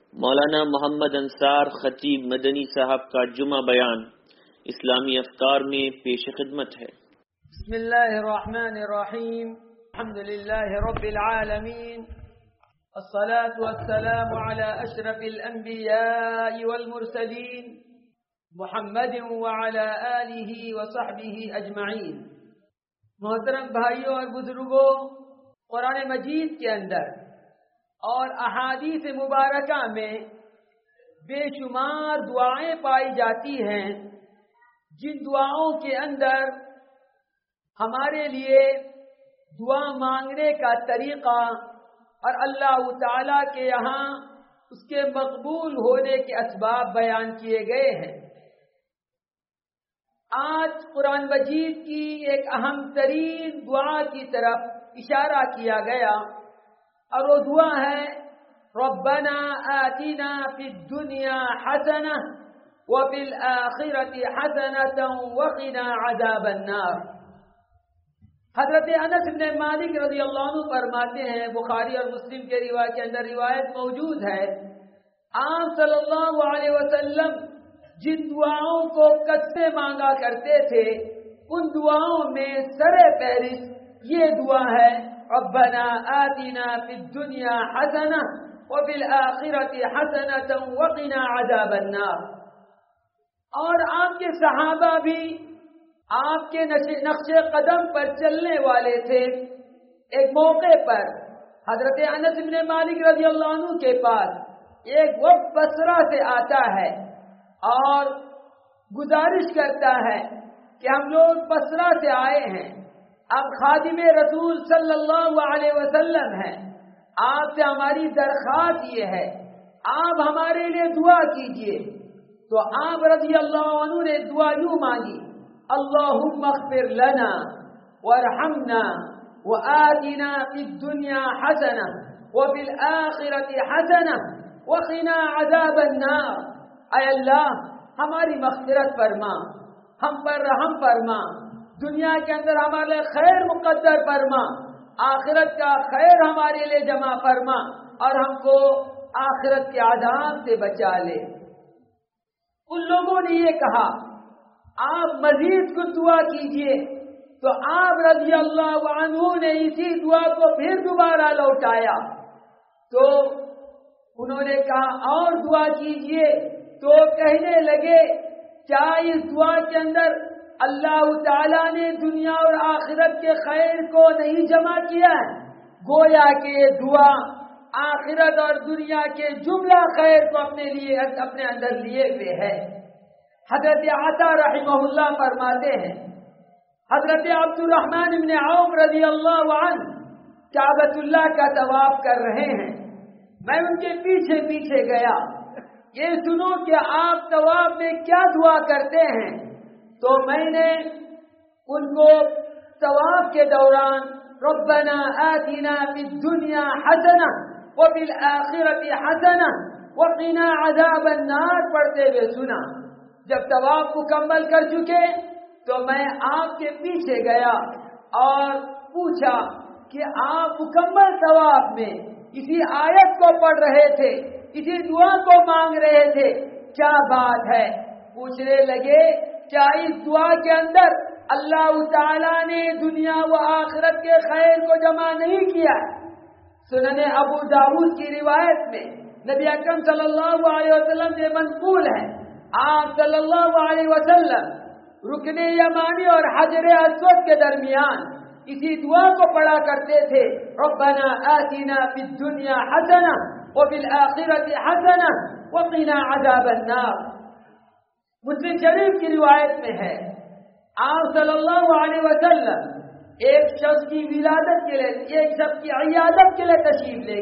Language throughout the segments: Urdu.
مولانا محمد انصار خطیب مدنی صاحب کا جمعہ بیان اسلامی افکار میں پیش خدمت ہے۔ بسم اللہ الرحمن الرحیم، الحمد للہ رب العالمین، الصلاة والسلام على اشرف الانبیاء والمرسلین محمد وعلى آلہ وصحبہ اجمعین۔ محترم بھائیوں اور بزرگوں، قرآن مجید کے اندر اور احادیث مبارکہ میں بے شمار دعائیں پائی جاتی ہیں، جن دعاؤں کے اندر ہمارے لیے دعا مانگنے کا طریقہ اور اللہ تعالیٰ کے یہاں اس کے مقبول ہونے کے اسباب بیان کیے گئے ہیں۔ آج قرآن مجید کی ایک اہم ترین دعا کی طرف اشارہ کیا گیا، اور وہ دعا ہے ربنا آتنا فی الدنیا حسنہ وفی الآخرۃ حسنۃ وقنا عذاب النار۔ حضرت انس بن مالک رضی اللہ عنہ فرماتے ہیں، بخاری اور مسلم کے روایت کے اندر روایت موجود ہے، آپ صلی اللہ علیہ وسلم جن دعاؤں کو قد سے مانگا کرتے تھے، ان دعاؤں میں سر فہرست یہ دعا ہے ربنا آتنا فی الدنیا حسنہ وفی الآخرۃ حسنۃ وقنا عذاب النار۔ اور آپ کے صحابہ بھی آپ کے نقش قدم پر چلنے والے تھے۔ ایک موقع پر حضرت انس بن مالک رضی اللہ عنہ کے پاس ایک وفد بصرہ سے آتا ہے اور گزارش کرتا ہے کہ ہم لوگ بصرہ سے آئے ہیں، اب خادم رسول صلی اللہ علیہ وسلم ہیں، آپ سے ہماری درخواست یہ ہے آپ ہمارے لیے دعا کیجئے۔ تو آپ رضی اللہ عنہ نے دعا یوں مانگی، اللہم اغفر لنا وارحمنا وآتنا فی الدنیا حسنہ وفی الآخرۃ حسنہ وقنا عذاب النار۔ اے اللہ ہماری مغفرت فرما، ہم پر رحم فرما، دنیا کے اندر ہمارے لیے خیر مقدر فرما، آخرت کا خیر ہمارے لیے جمع فرما، اور ہم کو آخرت کے عذاب سے بچا لے۔ ان لوگوں نے یہ کہا آپ مزید کچھ دعا کیجئے، تو آپ رضی اللہ عنہ نے اسی دعا کو پھر دوبارہ لوٹایا۔ تو انہوں نے کہا اور دعا کیجئے، تو کہنے لگے کیا اس دعا کے اندر اللہ تعالیٰ نے دنیا اور آخرت کے خیر کو نہیں جمع کیا ہے؟ گویا کہ یہ دعا آخرت اور دنیا کے جملہ خیر کو اپنے اندر لیے ہوئے ہے۔ حضرت عطا رحمہ اللہ فرماتے ہیں، حضرت عبد الرحمن بن عوف رضی اللہ عنہ کعبۃ اللہ کا طواف کر رہے ہیں، میں ان کے پیچھے پیچھے گیا، یہ سنو کہ آپ طواف میں کیا دعا کرتے ہیں۔ تو میں نے ان کو طواف کے دوران ربنا آتنا فی الدنیا حسنہ وفی الآخرۃ حسنہ وقنا عذاب النار پڑھتے ہوئے سنا۔ جب طواف مکمل کر چکے تو میں آپ کے پیچھے گیا اور پوچھا کہ آپ مکمل طواف میں اسی آیت کو پڑھ رہے تھے، اسی دعا کو مانگ رہے تھے، کیا بات ہے؟ پوچھنے لگے کیا اس دعا کے اندر اللہ تعالیٰ نے دنیا و آخرت کے خیر کو جمع نہیں کیا؟ سنن ابو داؤد کی روایت میں نبی اکرم صلی اللہ علیہ وسلم سے منقول ہے، آپ صلی اللہ علیہ وسلم رکن یمانی اور حجر اسود کے درمیان اسی دعا کو پڑھا کرتے تھے، ربنا آتنا فی الدنیا حسنہ وفی الآخرۃ حسنہ وقنا عذاب النار۔ مسلم شریف کی روایت میں ہے، آپ صلی اللہ علیہ وسلم ایک شخص کی ولادت کے لیے، ایک شخص کی عیادت کے لیے تشریف لے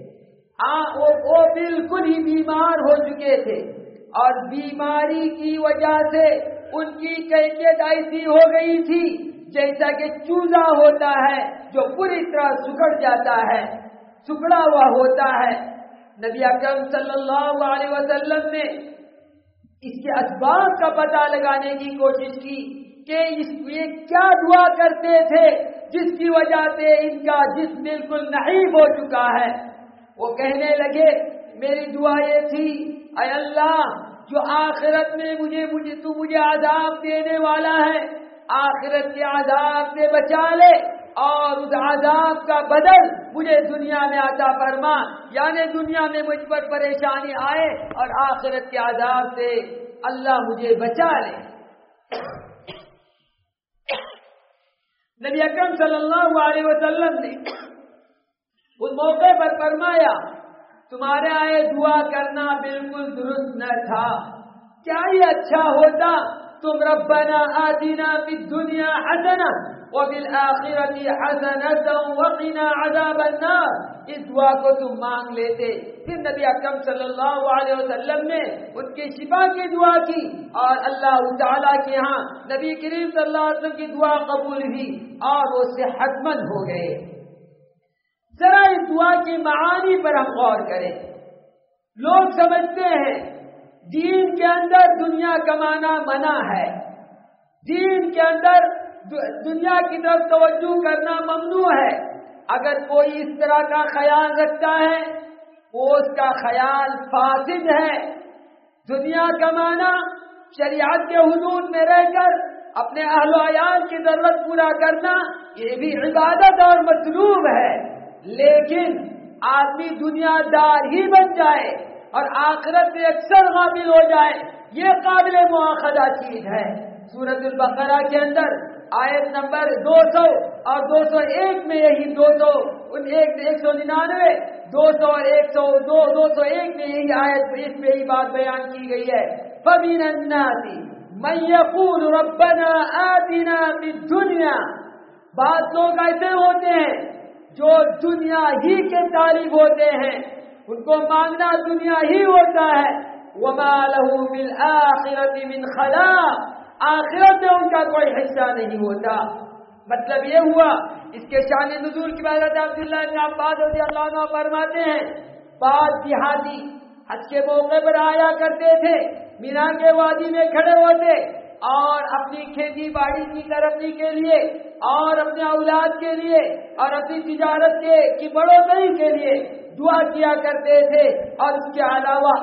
گئے۔ وہ بالکل ہی بیمار ہو چکے تھے، اور بیماری کی وجہ سے ان کی کیفیت ایسی ہو گئی تھی جیسا کہ چوزا ہوتا ہے جو پوری طرح سکڑ جاتا ہے، سکڑا ہوا ہوتا ہے۔ نبی اکرم صلی اللہ علیہ وسلم نے اس کے اسباب کا پتہ لگانے کی کوشش کی کہ یہ کیا دعا کرتے تھے جس کی وجہ سے ان کا جسم بالکل نحیف ہو چکا ہے۔ وہ کہنے لگے میری دعا یہ تھی، اے اللہ جو آخرت میں تو مجھے عذاب دینے والا ہے، آخرت کے عذاب سے بچا لے اور اس عذاب کا بدل مجھے دنیا میں عطا فرما، یعنی دنیا میں مجھ پر پریشانی آئے اور آخرت کے عذاب سے اللہ مجھے بچا لے۔ نبی اکرم صلی اللہ علیہ وسلم نے اس موقع پر فرمایا، تمہارے آئے دعا کرنا بالکل درست نہ تھا، کیا یہ اچھا ہوتا تم ربنا آتنا فی الدنیا حسنہ وفی الآخرۃ حسنۃ وقنا عذاب النار، اس دعا کو تم مانگ لیتے۔ پھر نبی اکرم صلی اللہ علیہ وسلم نے ان کی شفا کی دعا کی اور اللہ تعالیٰ کے ہاں نبی کریم صلی اللہ علیہ وسلم کی دعا قبول ہوئی اور وہ صحت مند ہو گئے۔ ذرا اس دعا کی معانی پر ہم غور کریں۔ لوگ سمجھتے ہیں دین کے اندر دنیا کمانا منع ہے، دین کے اندر دنیا کی طرف توجہ کرنا ممنوع ہے۔ اگر کوئی اس طرح کا خیال رکھتا ہے وہ اس کا خیال فاسد ہے۔ دنیا کمانا، شریعت کے حدود میں رہ کر اپنے اہل و عیال کی ضرورت پورا کرنا، یہ بھی عبادت اور مطلوب ہے، لیکن آدمی دنیا دار ہی بن جائے اور آخرت سے اکثر غافل ہو جائے، یہ قابل مواخذہ چیز ہے۔ سورۃ البقرہ کے اندر آیت نمبر 200 اور 201 میں یہی 199 200 اور 201 میں یہی آیت، اس میں یہی بات بیان کی گئی ہے۔ فَمِنَ النَّاسِ مَن يَقُولُ رَبَّنَا آتِنَا فِي الدُّنْيَا، بعض لوگ ایسے ہوتے ہیں جو دنیا ہی کے طالب ہوتے ہیں، ان کو مانگنا دنیا ہی ہوتا ہے۔ وَمَا لَهُ فِي الْآخِرَةِ مِنْ خَلَاقٍ، آخرت میں ان کا کوئی حصہ نہیں ہوتا۔ مطلب یہ ہوا، اس کے شان نزول کی بات عبداللہ بن عباس رضی اللہ عنہ فرماتے ہیں، بعض دیہاتی حج کے موقع پر آیا کرتے تھے، مینا کے وادی میں کھڑے ہوتے اور اپنی کھیتی باڑی کی ترقی کے لیے اور اپنے اولاد کے لیے اور اپنی تجارت کی بڑھوتری کے لیے دعا کیا کرتے تھے، اور اس کے علاوہ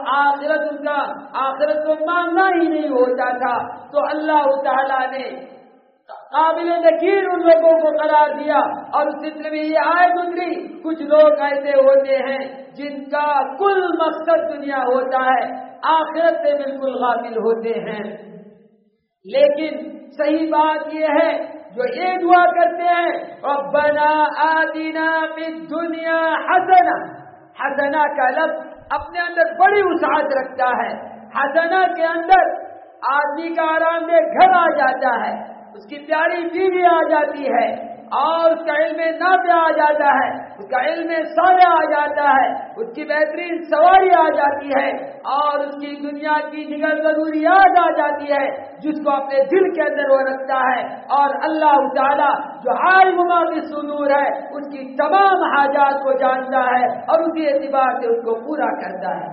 آخرت کو مانگنا ہی نہیں ہوتا تھا۔ تو اللہ تعالیٰ نے قابل یقین ان لوگوں کو قرار دیا اور اس سلسلے میں یہ آیت اتری، کچھ لوگ ایسے ہوتے ہیں جن کا کل مقصد دنیا ہوتا ہے، آخرت سے بالکل غافل ہوتے ہیں۔ لیکن صحیح بات یہ ہے جو یہ دعا کرتے ہیں، ربنا آتنا فی الدنیا حسنہ، حسنہ کا لفظ اپنے اندر بڑی وسعت رکھتا ہے۔ حسنہ کے اندر آدمی کا آرام دہ گھر آ جاتا ہے، اس کی پیاری بیوی آ جاتی ہے، اور اس کا علم نافع آ جاتا ہے، اس کا علم صالح آ جاتا ہے، اس کی بہترین سواری آ جاتی ہے، اور اس کی دنیا کی دیگر ضروریات آ جاتی ہے جس کو اپنے دل کے اندر وہ رکھتا ہے، اور اللہ تعالیٰ جو عالم ما فی الصدور ہے اس کی تمام حاجات کو جانتا ہے اور اسی اعتبار سے اس کو پورا کرتا ہے۔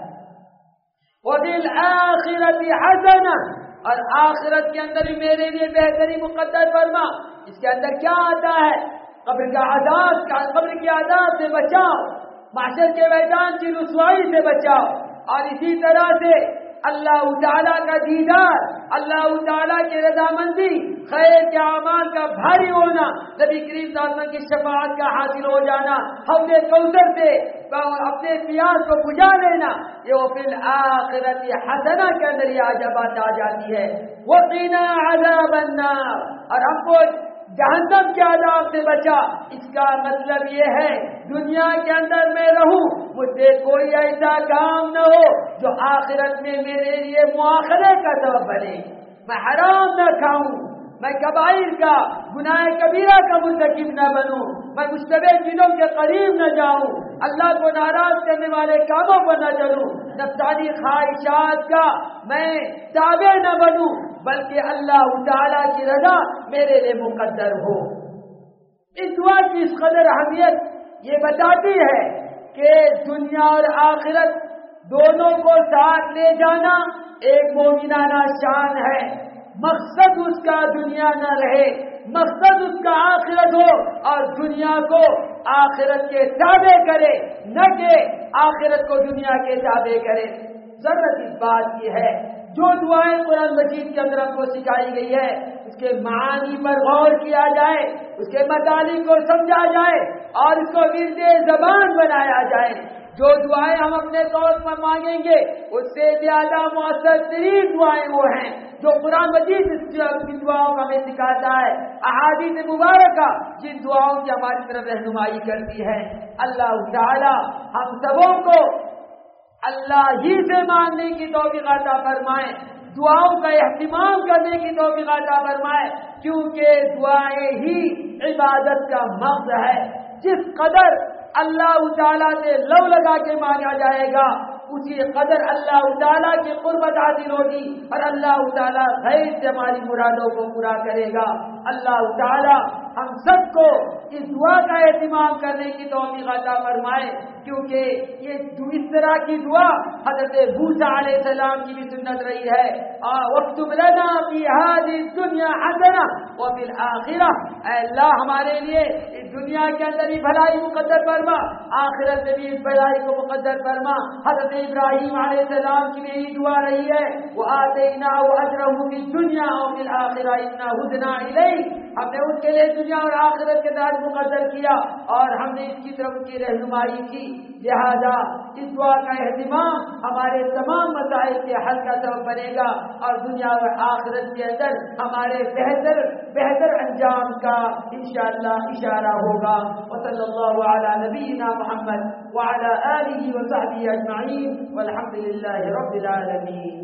وَبِالْآخِرَةِ حَسَنَةٌ، اور آخرت کے اندر بھی میرے لیے بہتری مقدر فرما۔ اس کے اندر کیا آتا ہے؟ قبر کے عذاب سے بچاؤ، محشر کے میدان کی رسوائی سے بچاؤ، اور اسی طرح سے اللہ تعالیٰ کا دیدار، اللہ تعالیٰ کی رضامندی، خیر کے اعمال کا بھاری ہونا، نبی کریم صلی اللہ علیہ وسلم کی شفاعت کا حاصل ہو جانا، حوض کوثر سے اپنے پیاس کو بجھا لینا، یہ فی الآخرۃ حسنہ کے اندر یہ بات آ جاتی ہے۔ وقنا عذاب النار، اور ہم کو جہنم کے عذاب سے بچا۔ اس کا مطلب یہ ہے دنیا کے اندر میں رہوں، مجھ سے کوئی ایسا کام نہ ہو جو آخرت میں میرے لیے مواخذے کا سبب بنے، میں حرام نہ کھاؤں، میں کبائر کا گناہ کبیرہ کا مرتکب نہ بنوں، میں مشتبہ چیزوں کے قریب نہ جاؤں، اللہ کو ناراض کرنے والے کاموں پر نہ چلوں، نفسانی خواہشات کا میں تابع نہ بنوں، بلکہ اللہ تعالیٰ کی رضا میرے لیے مقدر ہو۔ اس دعا کی اس قدر اہمیت یہ بتاتی ہے کہ دنیا اور آخرت دونوں کو ساتھ لے جانا ایک مومنانہ شان ہے۔ مقصد اس کا دنیا نہ رہے، مقصد اس کا آخرت ہو اور دنیا کو آخرت کے تابع کرے، نہ کہ آخرت کو دنیا کے تابع کرے۔ ضرورت اس بات کی ہے جو دعائیں قرآن مجید کے اندر ہم کو سکھائی گئی ہے اس کے معانی پر غور کیا جائے، اس کے مطالب کو سمجھا جائے اور اس کو ورد زبان بنایا جائے۔ جو دعائیں ہم اپنے طور پر مانگیں گے اس سے زیادہ مؤثر ترین دعائیں وہ ہیں جو قرآن مجید اس دعاؤں کا ہمیں سکھاتا ہے، احادیث مبارکہ جن دعاؤں کی ہماری طرف رہنمائی کرتی ہے۔ اللہ تعالی ہم سبوں کو اللہ ہی سے مانگنے کی توفیق عطا فرمائے، دعاؤں کا اہتمام کرنے کی توفیق عطا فرمائے، کیونکہ دعائیں ہی عبادت کا مغز ہے۔ جس قدر اللہ تعالیٰ سے لو لگا کے مانگا جائے گا اسی قدر اللہ تعالیٰ کی قربت حاصل ہوگی اور اللہ تعالیٰ غیر سے ہماری مرادوں کو پورا کرے گا۔ اللہ تعالیٰ ہم سب کو اس دعا کا اہتمام کرنے کی توفیق عطا فرمائے، کیونکہ یہ اس طرح کی دعا حضرت موسیٰ علیہ السلام کی بھی سنت رہی ہے۔ وَاكْتُبْ لَنَا فِي هَذِهِ الدُّنْيَا حَسَنَةً وَفِي الْآخِرَةِ، اے اللہ ہمارے لیے اس دنیا کے اندر بھی بھلائی مقدر فرما، آخرت میں بھی اس بھلائی کو مقدر فرما۔ حضرت ابراہیم علیہ السلام کی بھی یہی دعا رہی ہے، وَآتَيْنَاهُ أَجْرَهُ فِي الدُّنْيَا وَفِي الْآخِرَةِ إِنَّا هُدْنَا إِلَيْهِ، ہم نے اس کے لیے دنیا اور آخرت کے تاج مقدر کیا اور ہم نے اس کی طرف کی رہنمائی کی۔ لہذا اس دعا کا اہتمام ہمارے تمام مسائل کے حل کا سبب بنے گا اور دنیا اور آخرت کے اندر ہمارے بہتر انجام کا انشاءاللہ اشارہ ہوگا۔ وصلی اللہ علی نبینا محمد وعلی آلہ وصحبہ اجمعین والحمد للہ رب العالمین۔